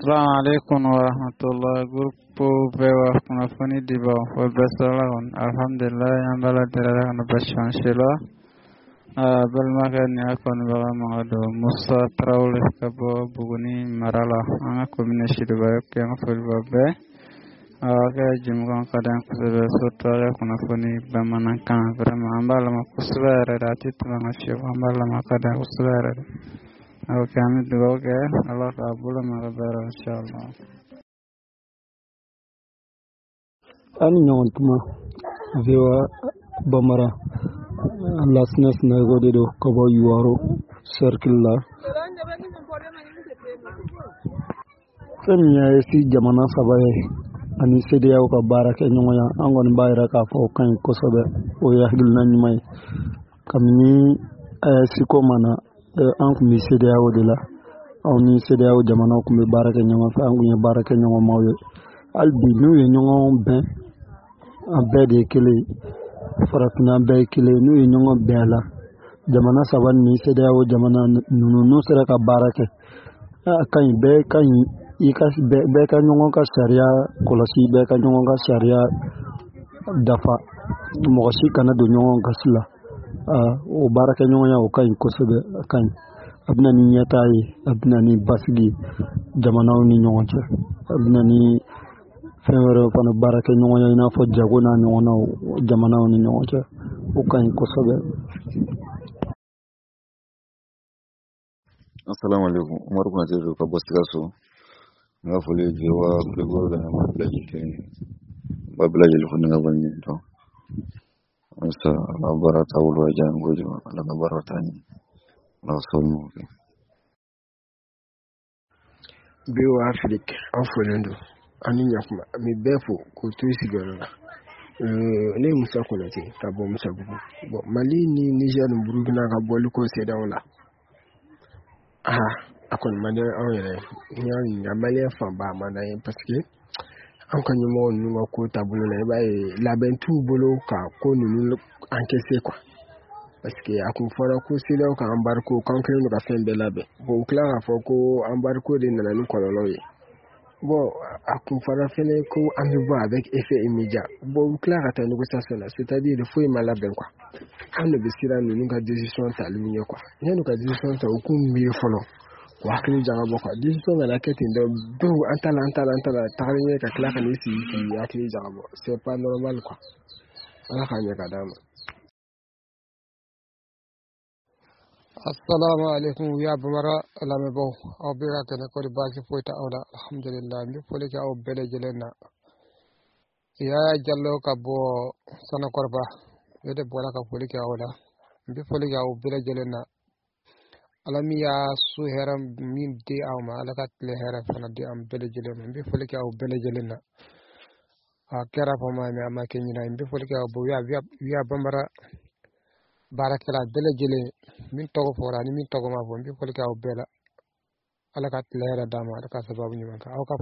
Assalamu alaikum warahmatullah. Grupo Bewa kunafoni diba wa basala on. Alhamdulillah yang bala terara kana bashan shilo. Bal makan ni akon bala mangado Musa Traore kabo buguni marala. Anga komine shido bayok yang fulba be. Aga jumgon kadang kusebe sotara kunafoni bamanangkan. Berama ambala makuswere rati tumanga shio ambala makadang kuswere. Okay, kami dua okay. Allah kabul marabara insyaallah. Ani nyon kuma vewa bamara lasnes na gode do kabo yuaro circle la sanya si jamana sabaye ani sede yaw ka baraka nyoya angon bayra ka fo kan ko sobe o yahdul nan may kamni siko mana an kun bi CEDEAO de la aw ni CEDEAO jamana kun be baara kɛ ɲɔgɔn fɛ an kun ye baara kɛ ɲɔgɔn maw ye hali bi n'u ye ɲɔgɔn bɛn an bɛɛ de ye kelen farafinna bɛɛ ye kelen n'u ye ɲɔgɔn bɛn a la jamana saba ni CEDEAO jamana ninnu n'u sera ka baara kɛ a ka ɲi bɛɛ ka ɲi bɛɛ ka ɲɔgɔn ka sariya kɔlɔsi bɛɛ ka ɲɔgɔn ka sariya dafa mɔgɔ si kana don ɲɔgɔn gasi la o baraka ɲɔgɔnya o kaɲi kosɛbɛ a kaɲi a bɛna ni ɲɛta ye a bɛna ni basigi jamanaw ni ɲɔgɔn cɛ a bɛna ni fɛn wɛrɛ fana baraka ɲɔgɔnya i n'a fɔ jago n'a ɲɔgɔnnaw jamanaw ni ɲɔgɔn cɛ o kaɲi kosɛbɛ. Assalamu alaikum. Umar kuna tezo ka bostikaso nga fole jewa gregor da ma blaji ke ba blaji lu khona ngabani to asa labara tawul wajan gojo la labara tani la sonu Bewa Afrique afolendo ani nyakuma mi befo ko to sigara ne musa konate ka bo musa bugu bo Mali ni Niger ni Burkina ka bo ko CEDEAO la akon mane awere nyani amale fa ba manaye parce que an kan yi mawa nuna ko tabulo na ba laben tu bolo ka ko nunu encaisser quoi parce que akun fara ko sila ka embarco kan kan ka fen de labe bo kla fa ko embarco de na ni kololo ye bo akun fara fene ko ambiba avec effet immédiat bo kla ka ta négociation là c'est-à-dire il faut malaben quoi an ne bisira nunu ka décision ta lumiye quoi nenu ka décision ta ko mi folo wakili janga boko decision na keti ndo do antala tariye ka kla kan isi yakili janga bo c'est pas normal quoi ala khanya kadama. Assalamu alaikum ya bamara alame bo aw bira tane ko baki foita awla alhamdulillah mi fole ka aw bele jelena ya jallo ka bo sana korba yede bola ka fole ka awla mi fole ka aw bele jelena alami ya su heram min de awma alakat le heram fana de am bele jelena mi fole ka aw bele jelena kera fama mi ama kenyina mi fole ka bo ya bamara barakala bele jele min togo fora ni min togo ma fo mi fole ka aw bela alakat le heram dama alaka sababu nyuma ka aw ka